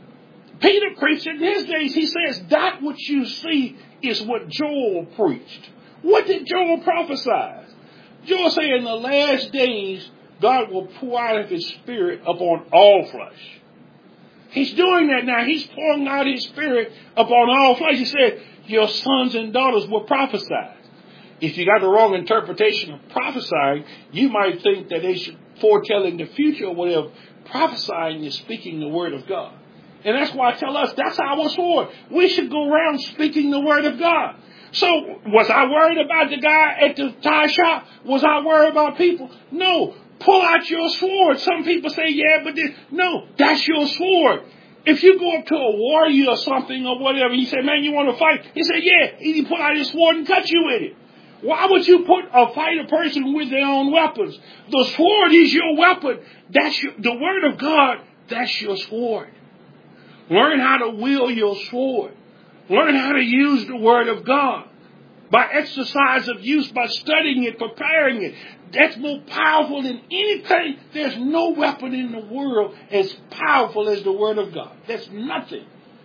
Peter preached in his days. He says that what you see is what Joel preached. What did Joel prophesy? Joel said in the last days, God will pour out of his spirit upon all flesh. He's doing that now. He's pouring out his spirit upon all flesh. He said, your sons and daughters will prophesy. If you got the wrong interpretation of prophesying, you might think that they should foretell in the future or whatever. Prophesying is speaking the word of God. And that's why I tell us that's our sword. We should go around speaking the word of God. So was I worried about the guy at the tire shop? Was I worried about people? No. Pull out your sword. Some people say, yeah, but this. No, that's your sword. If you go up to a warrior or something or whatever, he say, man, you want to fight? He said, yeah. He pull out his sword and cut you with it. Why would you put a fight a person with their own weapons? The sword is your weapon. That's your, the word of God. That's your sword. Learn how to wield your sword. Learn how to use the word of God. By exercise of use, by studying it, preparing it. That's more powerful than anything. There's no weapon in the world as powerful as the word of God. There's nothing.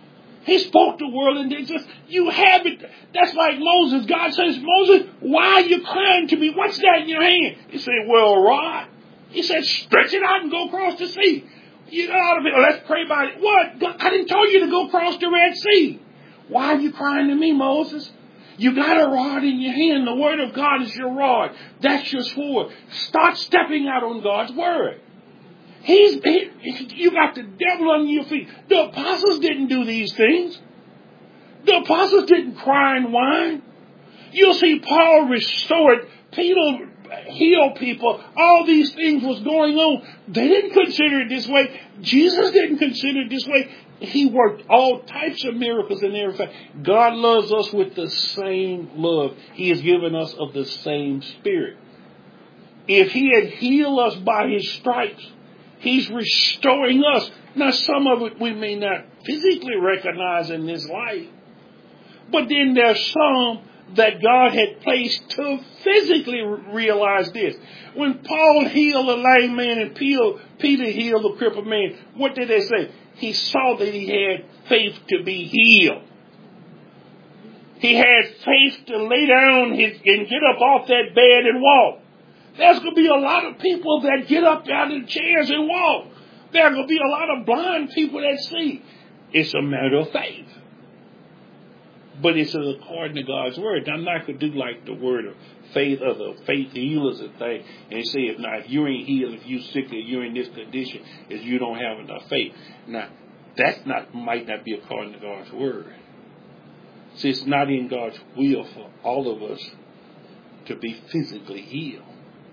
He spoke the word and they just, you have it. That's like Moses. God says, Moses, why are you crying to me? What's that in your hand? He said, well, a rod. He said, stretch it out and go across the sea. You ought to be, let's pray about it. What? God, I didn't tell you to go across the Red Sea. Why are you crying to me, Moses? You got a rod in your hand. The word of God is your rod. That's your sword. Start stepping out on God's word. He's, he, you got the devil under your feet. The apostles didn't do these things. The apostles didn't cry and whine. You'll see Paul restored, Peter healed people. All these things was going on. They didn't consider it this way. Jesus didn't consider it this way. He worked all types of miracles and everything. God loves us with the same love. He has given us of the same spirit. If he had healed us by his stripes, he's restoring us. Now, some of it we may not physically recognize in this life. But then there's some that God had placed to physically realize this. When Paul healed a lame man and Peter healed a crippled man, what did they say? He saw that he had faith to be healed. He had faith to lay down his, and get up off that bed and walk. There's going to be a lot of people that get up out of the chairs and walk. There's going to be a lot of blind people that see. It's a matter of faith. But it's according to God's word. I'm not going to do like the word of faith or the faith healers and thing and say, if not, if you ain't healed, if you sick or you're in this condition, is you don't have enough faith. Now, that not might not be according to God's word. See, it's not in God's will for all of us to be physically healed.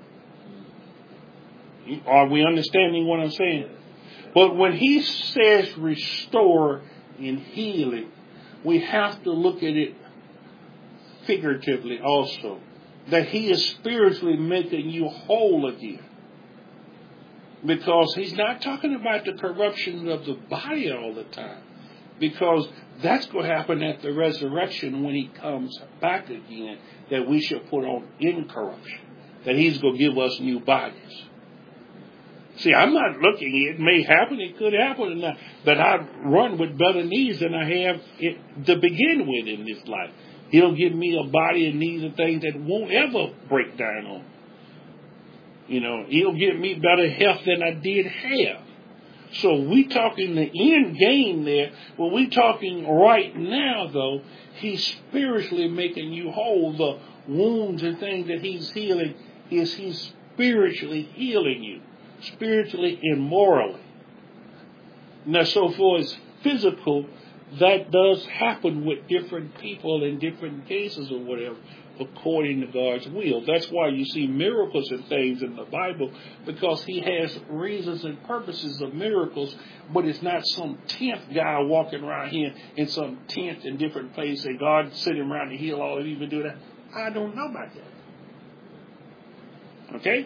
Are we understanding what I'm saying? But when he says restore and healing, we have to look at it figuratively also. That he is spiritually making you whole again. Because he's not talking about the corruption of the body all the time. Because that's going to happen at the resurrection when he comes back again. That we should put on incorruption. That he's going to give us new bodies. See, I'm not looking, it may happen, it could happen, and I, but I run with better knees than I have it, to begin with in this life. He'll give me a body and knees and things that won't ever break down on. You know, he'll give me better health than I did have. So we talking the end game there. When we talking right now, though, he's spiritually making you whole. The wounds and things that he's healing is he's spiritually healing you. Spiritually and morally. Now, so far as physical, that does happen with different people in different cases or whatever, according to God's will. That's why you see miracles and things in the Bible, because he has reasons and purposes of miracles, but it's not some tent guy walking around here in some tent in different places and God sitting around to heal all of you and do that. I don't know about that. Okay?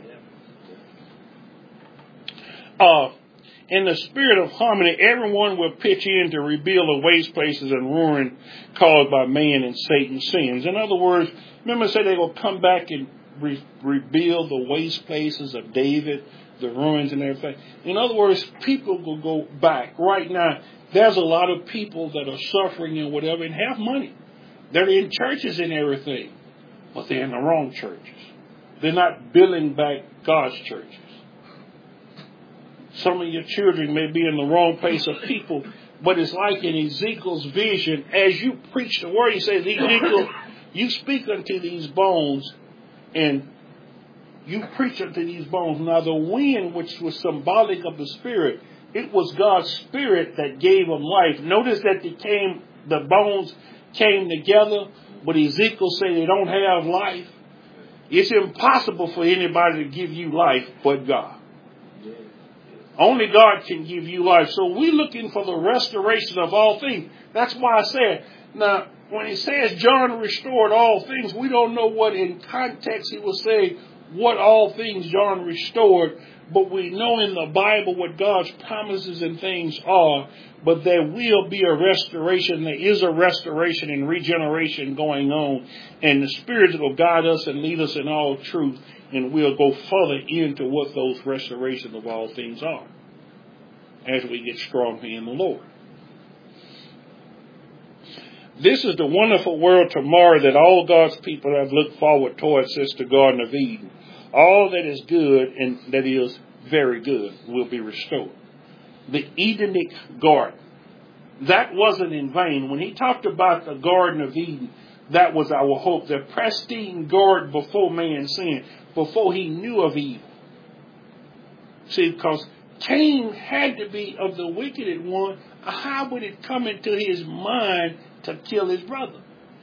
Uh, in the spirit of harmony, everyone will pitch in to rebuild the waste places and ruin caused by man and Satan's sins. In other words, remember I said they will come back and re- rebuild the waste places of David, the ruins and everything. In other words, people will go back. Right now, there's a lot of people that are suffering and whatever and have money. They're in churches and everything, but they're in the wrong churches. They're not building back God's churches. Some of your children may be in the wrong place of people, but it's like in Ezekiel's vision, as you preach the word, he says, Ezekiel, you speak unto these bones, and you preach unto these bones. Now the wind, which was symbolic of the Spirit, it was God's Spirit that gave them life. Notice that they came, the bones came together, but Ezekiel said they don't have life. It's impossible for anybody to give you life but God. Only God can give you life. So we're looking for the restoration of all things. That's why I said, now, when he says John restored all things, we don't know what in context he was saying, what all things John restored. But we know in the Bible what God's promises and things are. But there will be a restoration. There is a restoration and regeneration going on. And the Spirit will guide us and lead us in all truth. And we'll go further into what those restorations of all things are as we get stronger in the Lord. This is the wonderful world tomorrow that all God's people have looked forward towards since the Garden of Eden. All that is good and that is very good will be restored. The Edenic garden. That wasn't in vain. When he talked about the Garden of Eden, that was our hope. The pristine garden before man sinned, before he knew of evil. See, because Cain had to be of the wicked one. How would it come into his mind to kill his brother?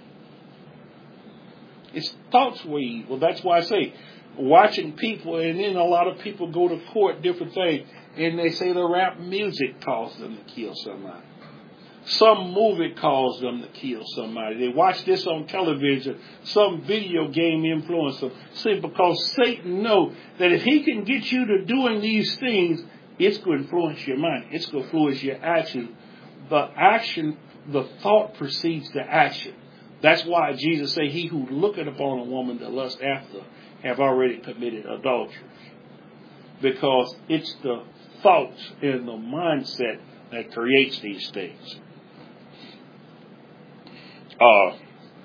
His thoughts were evil. That's why I say, watching people, and then a lot of people go to court, different things, and they say the rap music caused them to kill somebody. Some movie caused them to kill somebody. They watch this on television. Some video game influenced them. See, because Satan knows that if he can get you to doing these things, it's going to influence your mind. It's going to influence your action. The action, the thought precedes the action. That's why Jesus said, he who looketh upon a woman to lust after have already committed adultery. Because it's the thoughts and the mindset that creates these things. Uh,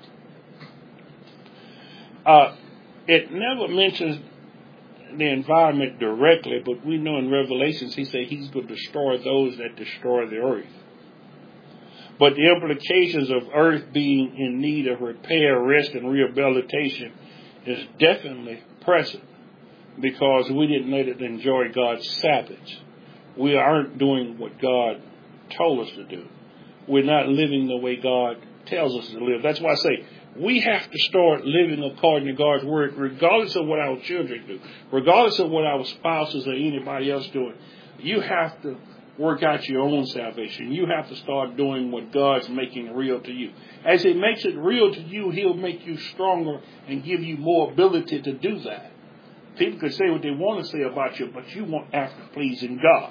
uh, it never mentions the environment directly, but we know in Revelations he said he's going to destroy those that destroy the earth. But the implications of earth being in need of repair, rest, and rehabilitation is definitely present, because we didn't let it enjoy God's Sabbath. We aren't doing what God told us to do. We're not living the way God tells us to live. That's why I say we have to start living according to God's word, regardless of what our children do, regardless of what our spouses or anybody else doing. You have to work out your own salvation. You have to start doing what God's making real to you. As He makes it real to you, He'll make you stronger and give you more ability to do that. People could say what they want to say about you, but you want after pleasing God.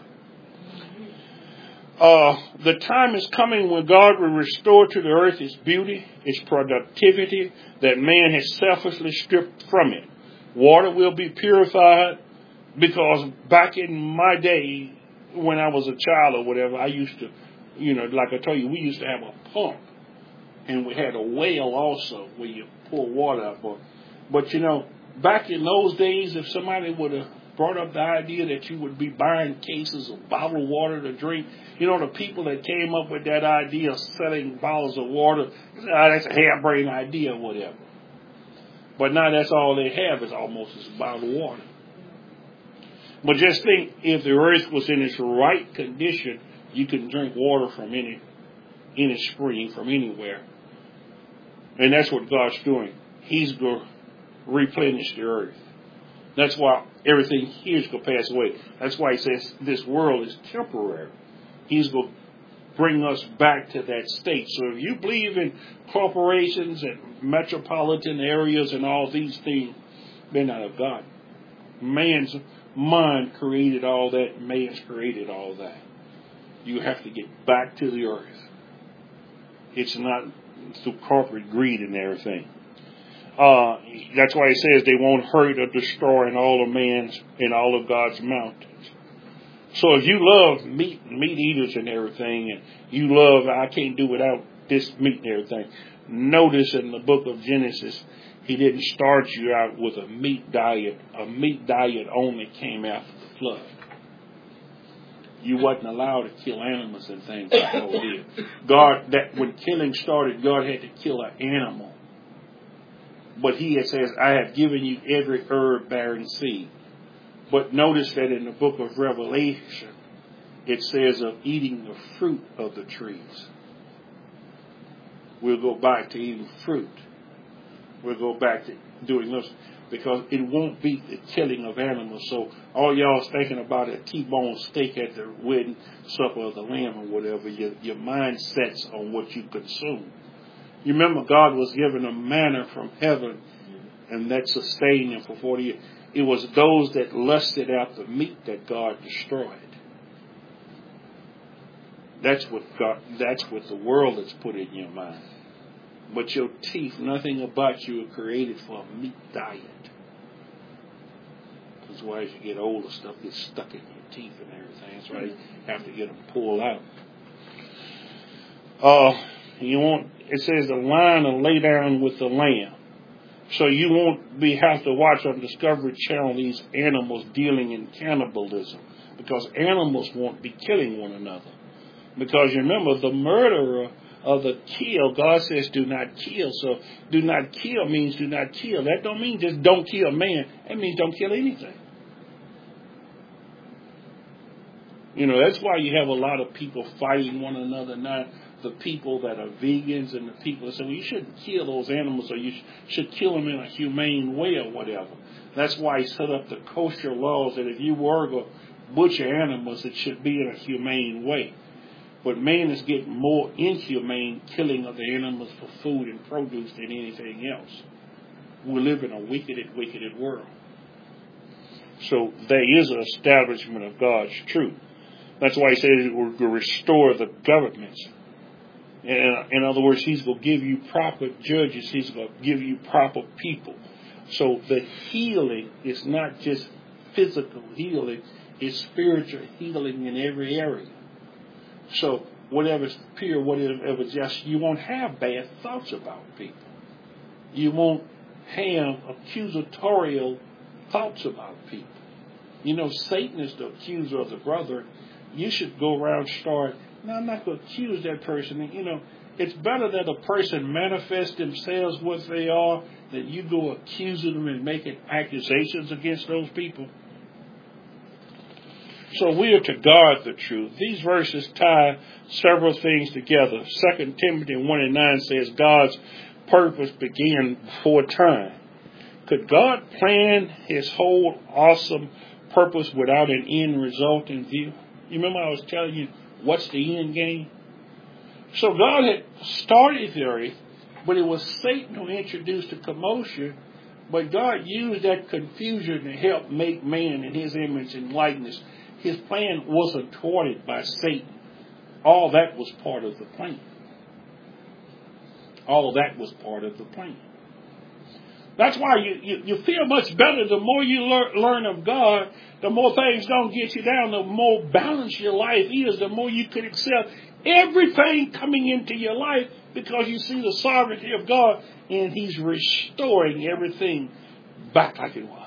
Uh, the time is coming when God will restore to the earth its beauty, its productivity that man has selfishly stripped from it. Water will be purified, because back in my day, when I was a child or whatever, I used to, you know, like I told you, we used to have a pump, and we had a well also where you pour water out. But, but you know, back in those days, if somebody would have brought up the idea that you would be buying cases of bottled water to drink, you know, the people that came up with that idea of selling bottles of water, oh, that's a harebrained idea or whatever. But now that's all they have is almost is bottled water. But just think, if the earth was in its right condition, you can drink water from any any spring, from anywhere. And that's what God's doing. He's going to replenish the earth. That's why everything here is going to pass away. That's why He says this world is temporary. He's going to bring us back to that state. So if you believe in corporations and metropolitan areas and all these things, they're not of God. Man's mind created all that. Man's created all that. You have to get back to the earth. It's not through corporate greed and everything. Uh, that's why He says they won't hurt or destroy in all of man's, in all of God's mountains. So if you love meat, meat eaters and everything, and you love, I can't do without this meat and everything, notice in the book of Genesis, He didn't start you out with a meat diet. A meat diet only came after the flood. You wasn't allowed to kill animals and things like that did. God, that when killing started, God had to kill an animal. But He says, I have given you every herb bearing seed. But notice that in the book of Revelation, it says of eating the fruit of the trees. We'll go back to eating fruit. We'll go back to doing this, because it won't beat the killing of animals. So all y'all's thinking about a T-bone steak at the wedding supper of the Lamb or whatever, your, your mind sets on what you consume. You remember God was given a manna from heaven, and that sustained Him for forty years. It was those that lusted after meat that God destroyed. That's what God, that's what the world has put in your mind. But your teeth, nothing about you are created for a meat diet. That's why as you get older, stuff gets stuck in your teeth and everything. That's why you have to get them pulled out. Uh, you want it says the lion will lay down with the lamb. So you won't be have to watch on Discovery Channel these animals dealing in cannibalism, because animals won't be killing one another. Because you remember, the murderer of the kill, God says do not kill. So do not kill means do not kill. That don't mean just don't kill man. That means don't kill anything. You know, that's why you have a lot of people fighting one another now. The people that are vegans and the people that say, well, you shouldn't kill those animals, or you sh- should kill them in a humane way or whatever. That's why he set up the kosher laws that if you were to butcher animals, it should be in a humane way. But man is getting more inhumane killing of the animals for food and produce than anything else. We live in a wicked, wicked world. So there is an establishment of God's truth. That's why he says it will restore the governments. And in other words, he's going to give you proper judges. He's going to give you proper people. So the healing is not just physical healing. It's spiritual healing in every area. So whatever's pure, whatever just, you won't have bad thoughts about people. You won't have accusatorial thoughts about people. You know, Satan is the accuser of the brother. You should go around start, no, I'm not going to accuse that person. And, you know, it's better that a person manifest themselves what they are than you go accusing them and making accusations against those people. So we are to guard the truth. These verses tie several things together. Second Timothy one and nine says God's purpose began before time. Could God plan his whole awesome purpose without an end result in view? You remember I was telling you what's the end game? So God had started the earth, but it was Satan who introduced the commotion. But God used that confusion to help make man in his image and likeness. His plan wasn't thwarted by Satan. All that was part of the plan. All that was part of the plan. That's why you, you, you feel much better the more you lear, learn of God, the more things don't get you down, the more balanced your life is, the more you can accept everything coming into your life because you see the sovereignty of God and he's restoring everything back like it was.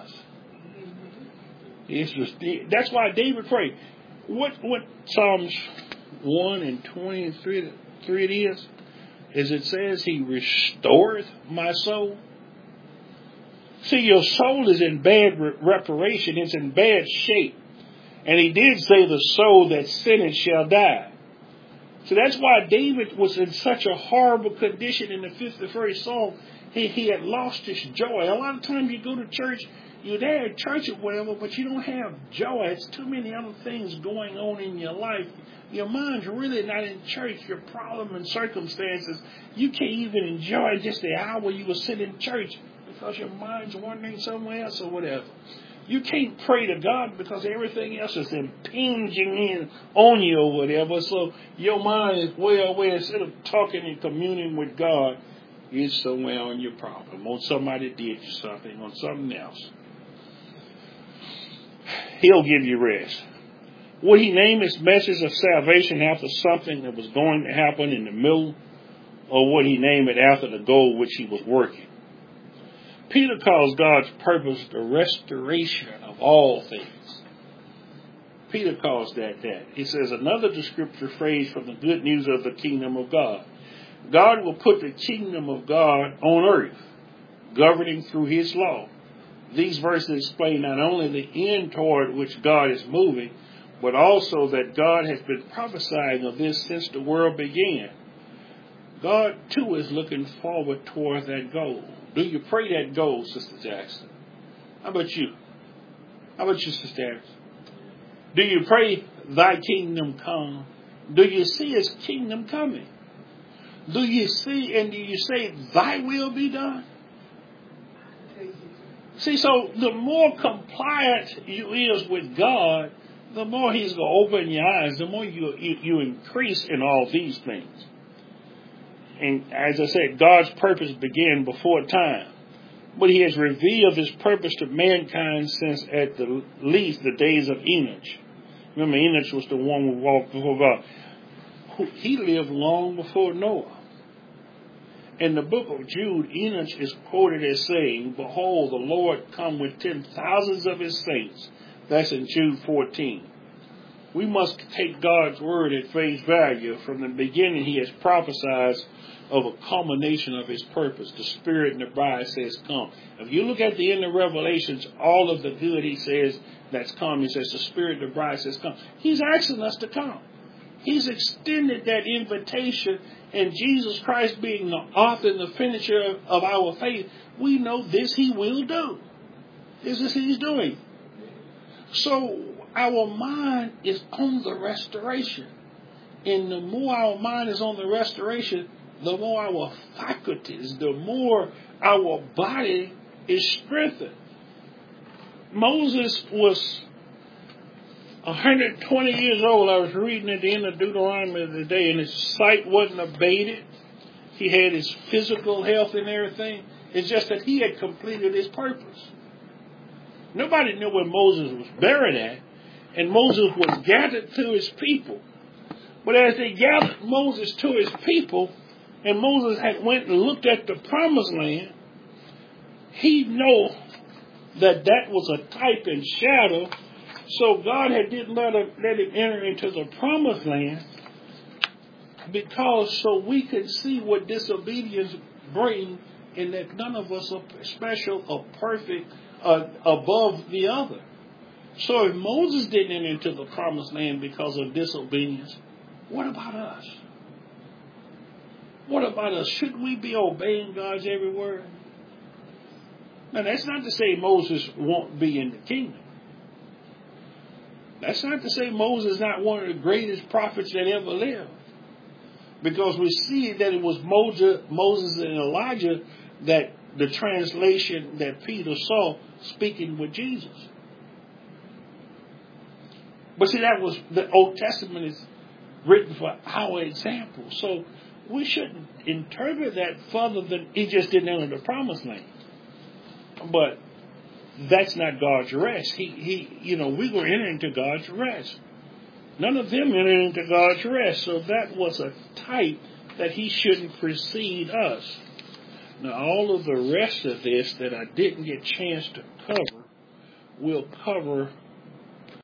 It's just, that's why David prayed. What what Psalms one and twenty and three, three it is, is it says he restoreth my soul. See, your soul is in bad re- reparation. It's in bad shape. And he did say the soul that sinneth shall die. So that's why David was in such a horrible condition in the fifty-first Psalm. He, he had lost his joy. A lot of times you go to church, you're there at church or whatever, but you don't have joy. It's too many other things going on in your life. Your mind's really not in church. Your problem and circumstances, you can't even enjoy just the hour you were sitting in church because your mind's wandering somewhere else or whatever. You can't pray to God because everything else is impinging in on you or whatever. So your mind is way away. Instead of talking and communing with God, it's somewhere on your problem, on somebody did you something, on something else. He'll give you rest. Would he name his message of salvation after something that was going to happen in the middle? Or would he name it after the goal which he was working? Peter calls God's purpose the restoration of all things. Peter calls that that. He says another descriptive phrase from the good news of the kingdom of God. God will put the kingdom of God on earth, governing through his law. These verses explain not only the end toward which God is moving, but also that God has been prophesying of this since the world began. God, too, is looking forward toward that goal. Do you pray that goal, Sister Jackson? How about you? How about you, Sister Jackson? Do you pray, thy kingdom come? Do you see his kingdom coming? Do you see and do you say, thy will be done? See, so the more compliant you is with God, the more he's going to open your eyes, the more you, you, you increase in all these things. And as I said, God's purpose began before time. But he has revealed his purpose to mankind since at the least the days of Enoch. Remember, Enoch was the one who walked before God. He lived long before Noah. In the book of Jude, Enoch is quoted as saying, "Behold, the Lord come with ten thousands of his saints." That's in Jude fourteen. We must take God's word at face value. From the beginning, he has prophesied of a culmination of his purpose. The Spirit and the bride says, "Come." If you look at the end of Revelations, all of the good he says that's come, he says, the Spirit and the bride says, "Come." He's asking us to come. He's extended that invitation, and Jesus Christ being the author and the finisher of our faith, we know this he will do. This is he's doing. So our mind is on the restoration. And the more our mind is on the restoration, the more our faculties, the more our body is strengthened. Moses was one hundred twenty years old. I was reading at the end of Deuteronomy today, and his sight wasn't abated. He had his physical health and everything. It's just that he had completed his purpose. Nobody knew where Moses was buried at, and Moses was gathered to his people. But as they gathered Moses to his people, and Moses had went and looked at the promised land, he knew that that was a type and shadow. So God had didn't let him, let him enter into the promised land, because so we could see what disobedience brings, and that none of us are special or perfect uh, above the other. So if Moses didn't enter into the promised land because of disobedience, what about us? What about us? Should we be obeying God's every word? Now, that's not to say Moses won't be in the kingdom. That's not to say Moses is not one of the greatest prophets that ever lived. Because we see that it was Moses and Elijah that the translation that Peter saw speaking with Jesus. But see, that was the Old Testament is written for our example. So we shouldn't interpret that further than he just didn't enter the promised land. But that's not God's rest. He, he, you know, we were entering into God's rest. None of them entered into God's rest. So that was a type that he shouldn't precede us. Now, all of the rest of this that I didn't get a chance to cover, we'll cover